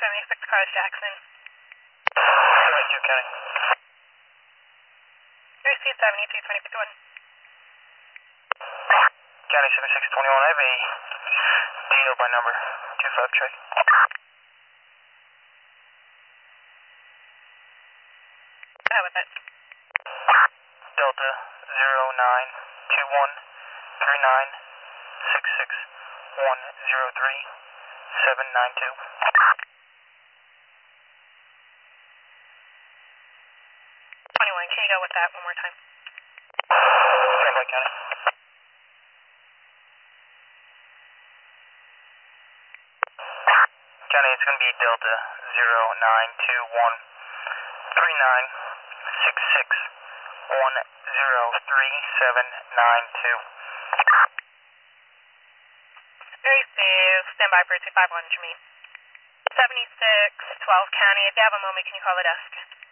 76 cars, Jackson. 72, County. Receive 72, 2051. County 7621, I have a Dino by number, 25 check. How about that? Delta 09213966103792. 21, can you go with that one more time? Standby, County. County, it's going to be Delta 09213966103792. Receive, standby for 251, Jermaine. 76, 12 County, if you have a moment, can you call the desk?